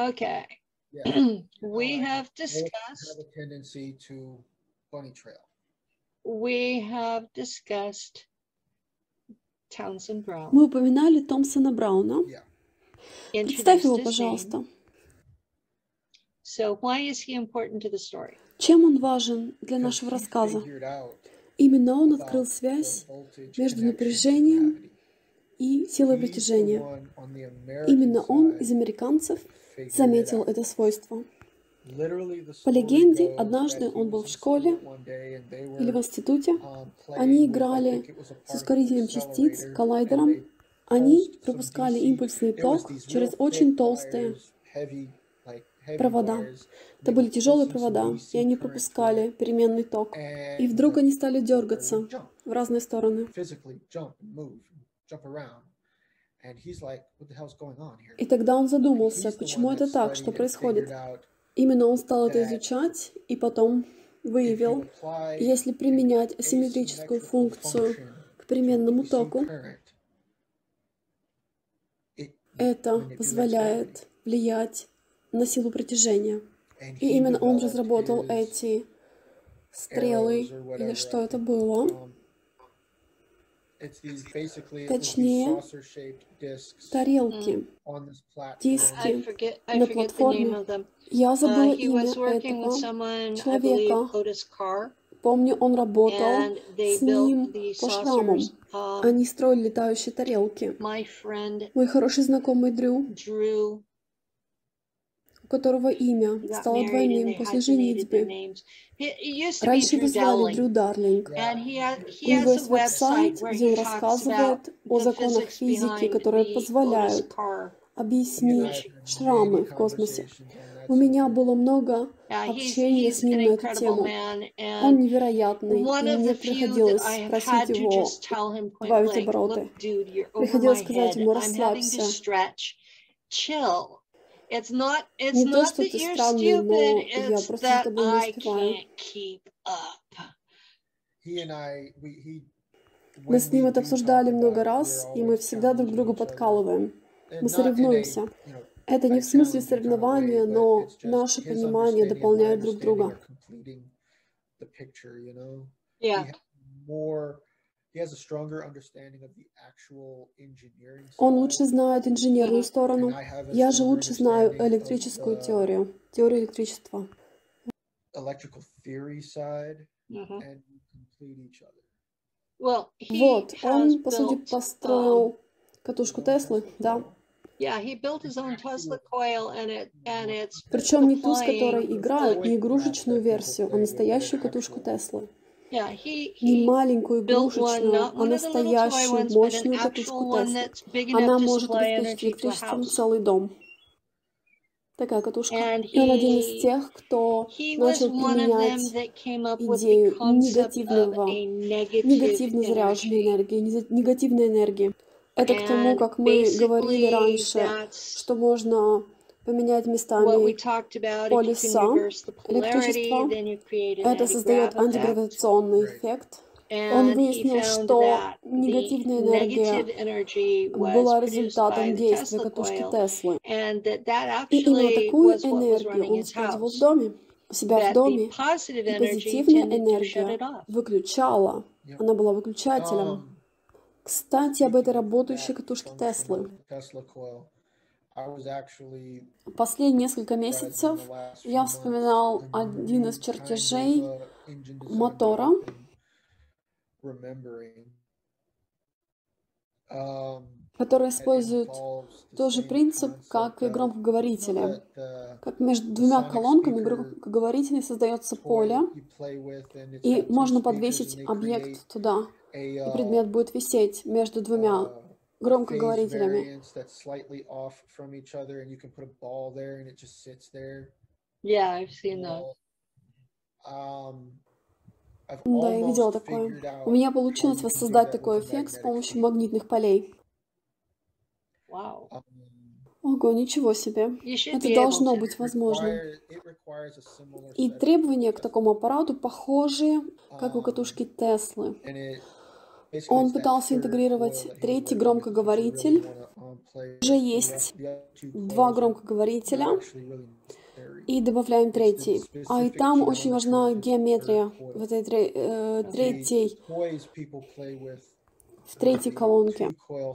Okay. We have discussed Townsend Brown. Мы упоминали Томпсона Брауна. Представь его, пожалуйста. So why is he important to the story? Чем он важен для нашего рассказа? Именно он открыл связь между напряжением и силой притяжения. Именно он из американцев заметил это свойство. По легенде, однажды он был в школе или в институте. Они играли с ускорителем частиц, коллайдером. Они пропускали импульсный ток через очень толстые провода. Это были тяжелые провода, и они пропускали переменный ток. И вдруг они стали дергаться в разные стороны. И тогда он задумался, почему это так, что происходит. Именно он стал это изучать и потом выявил, если применять асимметрическую функцию к переменному току, это позволяет влиять на силу притяжения. И именно он разработал эти стрелы, или что это было. Точнее, тарелки, диски на платформе. Я забыла имя этого человека. Помню, он работал с ним по шрамам. Они строили летающие тарелки. Мой хороший знакомый Дрю, у которого имя стало двойным после женитьбы. Раньше его звали Дрю Дарлинг. У него есть веб-сайт, где он рассказывает о законах физики, которые позволяют объяснить шрамы в космосе. У меня было много общения с ним на эту тему. Он невероятный, и мне приходилось просить его добавить обороты. Приходилось сказать ему: расслабься. Не то, что ты странный, но я просто с тобой не успеваю. Мы с ним это обсуждали много раз, и мы всегда друг друга подкалываем. Мы соревнуемся. Это не в смысле соревнования, но наше понимание дополняет друг друга. Он лучше знает инженерную сторону. Я же лучше знаю электрическую теорию электричества. Вот, он, по сути, построил катушку Теслы, да. Причем не ту, с которой играют, не игрушечную версию, а настоящую катушку Теслы. Не маленькую игрушечную, а настоящую мощную катушку Теслы. Она может обеспечить электричеством целый дом. Такая катушка. И он один из тех, кто начал применять идею негативно заряженной энергии, негативной энергии. Это к тому, как мы говорили раньше, что можно поменять местами полюса электричества. Это создает антигравитационный эффект. Он выяснил, что негативная энергия была результатом действия катушки Теслы. И именно такую энергию он использовал в доме, у себя в доме. И позитивная энергия выключала. Она была выключателем. Кстати, об этой работающей катушке Теслы. Последние несколько месяцев я вспоминал один из чертежей мотора, который использует тот же принцип, как и громкоговорители. Как между двумя колонками громкоговорителей создается поле, и можно подвесить объект туда, и предмет будет висеть между двумя громкоговорителями. Yeah, I've seen that. Да, я видела такое. У меня получилось воссоздать такой эффект с помощью магнитных полей. Wow. Ого, ничего себе. Это должно быть возможным. И требования к такому аппарату похожи, как у катушки Теслы. Он пытался интегрировать третий громкоговоритель. Уже есть два громкоговорителя. И добавляем третий. И там очень важна геометрия в этой третьей колонке.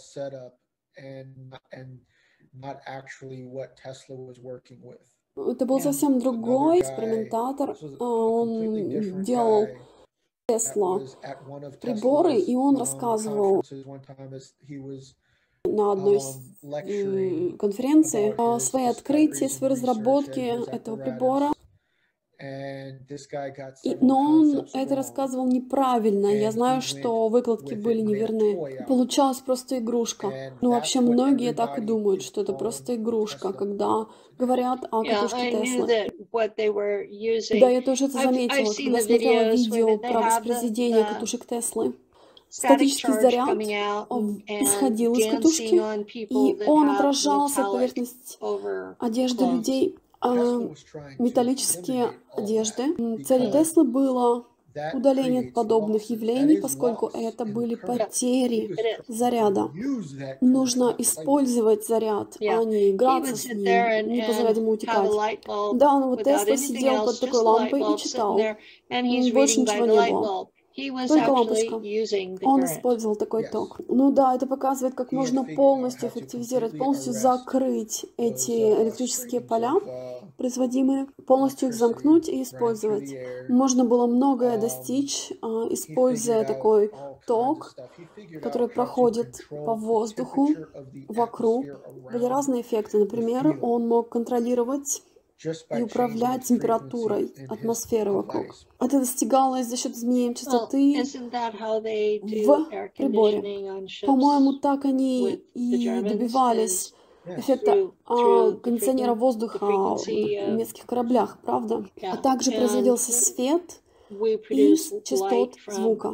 Это был совсем другой экспериментатор. Он делал Тесла приборы, и он рассказывал на одной из конференций о своей открытии, своей разработке этого прибора. Но он это рассказывал неправильно. Я знаю, что выкладки были неверны. Получалась просто игрушка. Ну, вообще, многие так и думают, что это просто игрушка, когда говорят о катушке Теслы. Да, я тоже это заметила, когда смотрела видео про воспроизведение катушек Теслы. Статический заряд исходил из катушки, и он отражался от поверхности одежды людей. Металлические одежды. Целью Теслы было удаление подобных явлений, поскольку это были потери заряда. Нужно использовать заряд, а не играться с ним, не позволять ему утекать. Да, но вот Тесла сидел под такой лампой и читал. Больше ничего не было. Только лампочка. Он использовал такой ток. Ну да, это показывает, как можно полностью эффективизировать, полностью закрыть эти электрические поля, производимые, полностью их замкнуть и использовать. Можно было многое достичь, используя такой ток, который проходит по воздуху вокруг. Были разные эффекты. Например, он мог контролировать и управлять температурой атмосферы вокруг. Это достигалось за счет изменения частоты в приборе. По-моему, так они и добивались эффекта кондиционера воздуха в немецких кораблях, правда? А также производился свет из частот звука.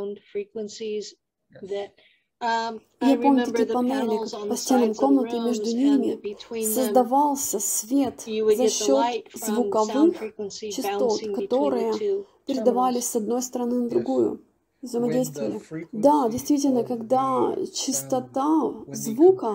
Я помню такие панели, как по стенам комнаты, и между ними создавался свет за счет звуковых частот, которые передавались с одной стороны на другую, взаимодействовали. Да, действительно, когда частота звука,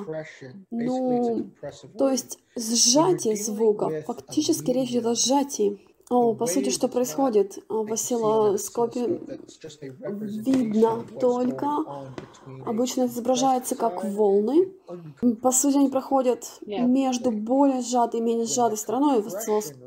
то есть сжатие звука, фактически речь идет о сжатии. По сути, что происходит в осциллоскопе, видно только, обычно это изображается как волны. По сути, они проходят между более сжатой и менее сжатой стороной в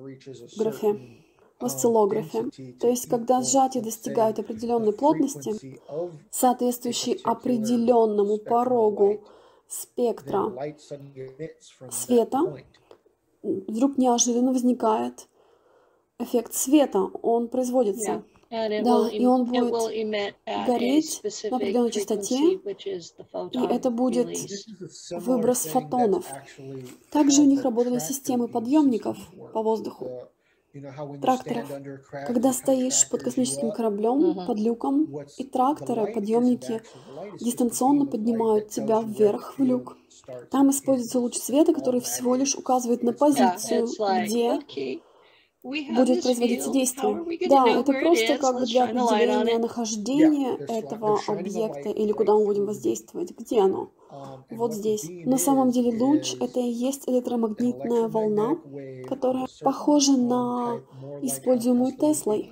осциллографе. То есть, когда сжатие достигает определенной плотности, соответствующей определенному порогу спектра света, вдруг неожиданно возникает эффект света, он производится. Да, и он будет гореть на определенной частоте, и это будет выброс фотонов. Также у них работали системы подъемников по воздуху, тракторов. Когда стоишь под космическим кораблем, под люком, и тракторы, подъемники дистанционно поднимают тебя вверх в люк. Там используется луч света, который всего лишь указывает на позицию, где будет производиться действие. Да, это просто как бы для определения нахождения этого объекта или куда мы будем воздействовать. Где оно? Вот здесь. На самом деле луч — это и есть электромагнитная волна, которая похожа на используемую Теслой.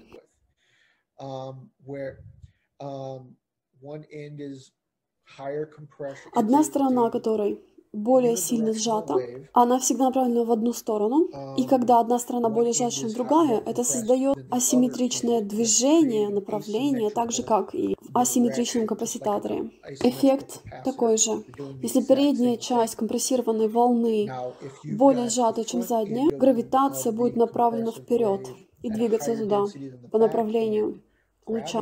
Одна сторона которой более сильно сжата, она всегда направлена в одну сторону, и когда одна сторона более сжата, чем другая, это создает асимметричное движение, направление, так же, как и в асимметричном капацитаторе. Эффект такой же. Если передняя часть компрессированной волны более сжата, чем задняя, гравитация будет направлена вперед и двигаться туда, по направлению луча.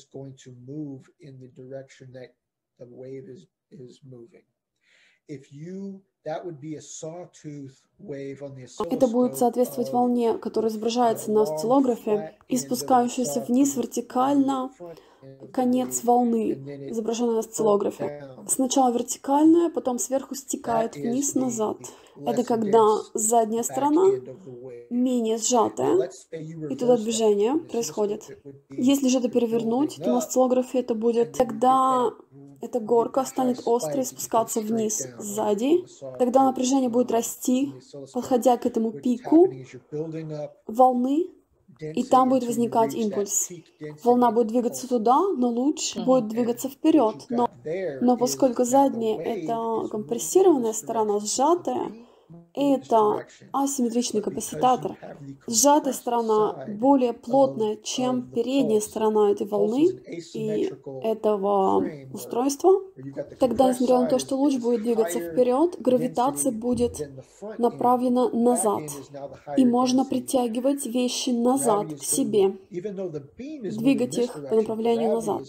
Это будет соответствовать волне, которая изображается на осциллографе, и спускающейся вниз вертикально конец волны, изображенной на осциллографе. Сначала вертикальная, потом сверху стекает вниз назад. Это когда задняя сторона менее сжатое, и тогда движение происходит. Если же это перевернуть, то на осциллографе это будет, тогда эта горка станет острой, спускаться вниз сзади, тогда напряжение будет расти, подходя к этому пику волны, и там будет возникать импульс. Волна будет двигаться туда, но луч будет двигаться вперед. Но поскольку задняя — это компрессированная сторона, сжатая, это асимметричный капацитатор. Сжатая сторона более плотная, чем передняя сторона этой волны и этого устройства. Тогда, несмотря на то, что луч будет двигаться вперед, гравитация будет направлена назад. И можно притягивать вещи назад к себе, двигать их по направлению назад.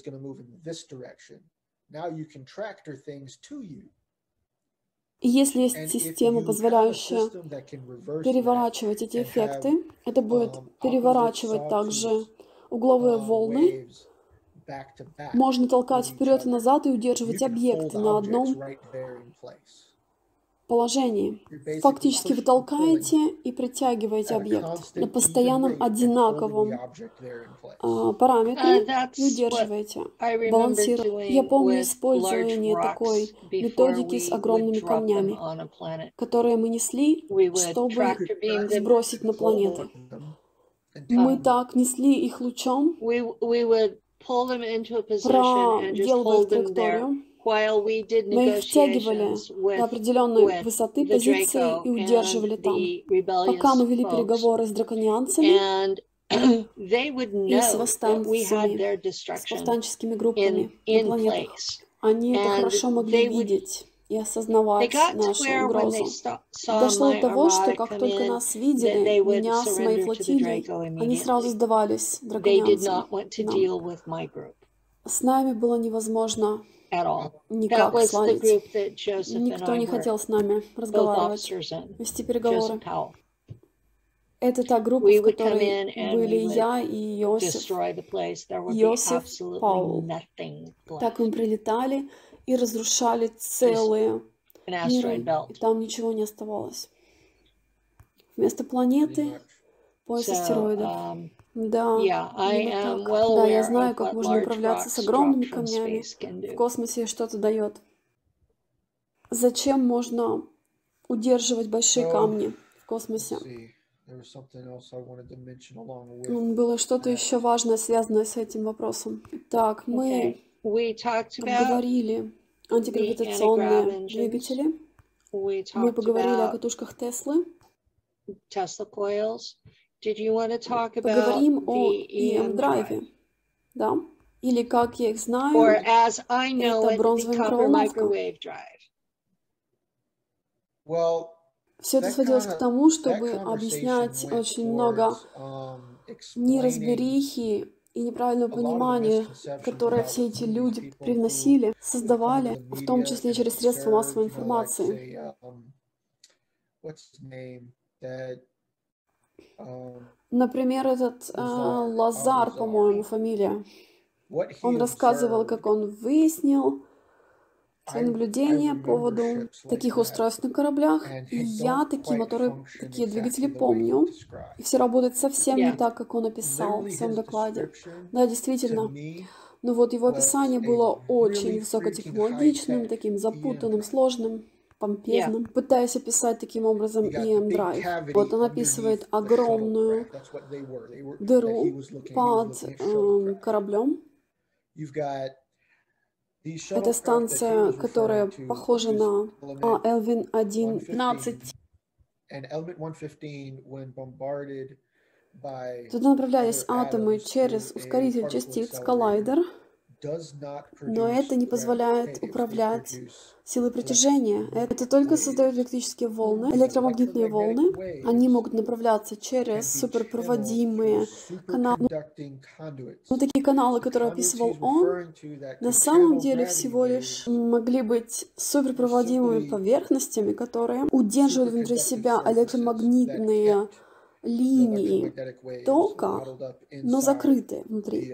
И если есть система, позволяющая переворачивать эти эффекты, это будет переворачивать также угловые волны. Можно толкать вперед и назад и удерживать объекты на одном положении. Фактически вы толкаете и притягиваете объект на постоянном одинаковом параметре и удерживаете, балансируете. Я помню использование такой методики с огромными камнями, которые мы несли, чтобы сбросить на планеты. Мы так несли их лучом, проделывая траекторию. Мы их втягивали до определенной высоты, позиции и удерживали там, пока мы вели переговоры с драконианцами и с восстанцами, с повстанческими группами на планетах. Они это хорошо могли видеть и осознавать нашу угрозу. Дошло до того, что как только нас видели, меня с моей флотилией, они сразу сдавались драконианцам. С нами было невозможно никак сладить. Никто не хотел с нами разговаривать, вести переговоры. Это та группа, в которой были я и Иосиф Паул. Так мы прилетали и разрушали целые миры, и там ничего не оставалось. Вместо планеты — пояс астероидов. Да, именно так. Да, я знаю, как можно управляться с огромными камнями в космосе, что-то дает. Зачем можно удерживать большие камни в космосе? Было что-то еще важное, связанное с этим вопросом. Так, мы поговорили антигравитационные двигатели. Мы поговорили о катушках Теслы. Поговорим о EM-драйве, да? Или, как я их знаю, это бронзовая микроволновка. Все это сводилось к тому, чтобы объяснять очень много неразберихи и неправильного понимания, которое все эти люди привносили, создавали, в том числе через средства массовой информации. Например, этот Лазар, по-моему, фамилия. Он рассказывал, как он выяснил свои наблюдения по поводу таких устройств на кораблях. И я такие моторы, такие двигатели помню. И все работает совсем не так, как он описал в своем докладе. Да, действительно. Но вот его описание было очень высокотехнологичным, таким запутанным, сложным, помпезным, пытаясь описать таким образом EM-драйв. Вот он описывает огромную дыру под кораблем. Это станция, которая похожа на Элвин-115. Туда направлялись атомы через ускоритель частиц, коллайдер, но это не позволяет управлять силой притяжения. Это только создает электрические волны, электромагнитные волны. Они могут направляться через суперпроводимые каналы. Но такие каналы, которые описывал он, на самом деле всего лишь могли быть суперпроводимыми поверхностями, которые удерживают внутри себя электромагнитные линии тока, но закрытые внутри.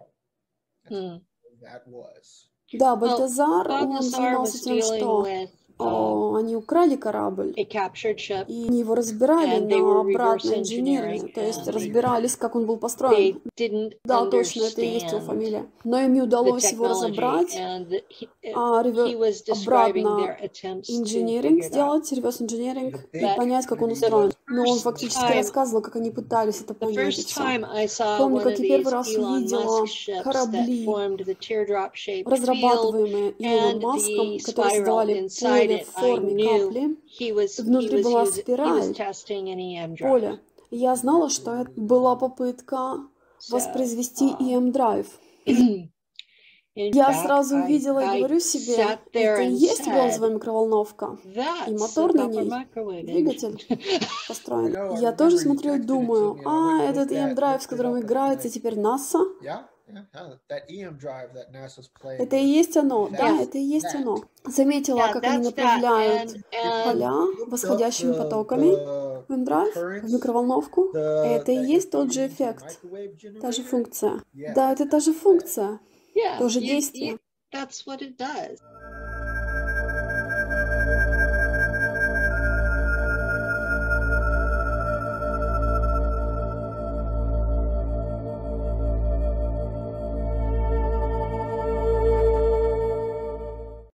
Да, Бальтазар, он занимался тем, что они украли корабль, a captured ship, и они его разбирали and they на were reverse обратный инжиниринг, то есть engineering, разбирались, как он был they построен. didn't Да, точно, это и есть его understand фамилия. Но им не the удалось его technology, разобрать, and а he was describing обратно their attempts to инжиниринг figure it out. сделать, реверс инжиниринг, и But понять, как он the устроен. Но он first фактически time, рассказывал, как они пытались это the понять и first все. time I saw Помню, one как of я первый these раз Elon увидела Musk ships that корабли, formed the teardrop-shaped field, разрабатываемые Илоном and Маском, the которые spiral создавали inside поле it, в I форме knew капли. he was Внутри была he was спираль, testing an EM drive. поле. И я знала, что это была попытка воспроизвести EM-драйв. Я сразу увидела и говорю себе, это и есть бронзовая микроволновка. И мотор на ней, двигатель построен. Я тоже смотрю и думаю, этот EM-драйв, с которым играется теперь НАСА, это и есть оно, да, это и есть оно. Заметила, как они направляют поля восходящими потоками в EM-драйв, в микроволновку. Это и есть тот же эффект, та же функция. Да, это та же функция. Тоже действие. That's what it does.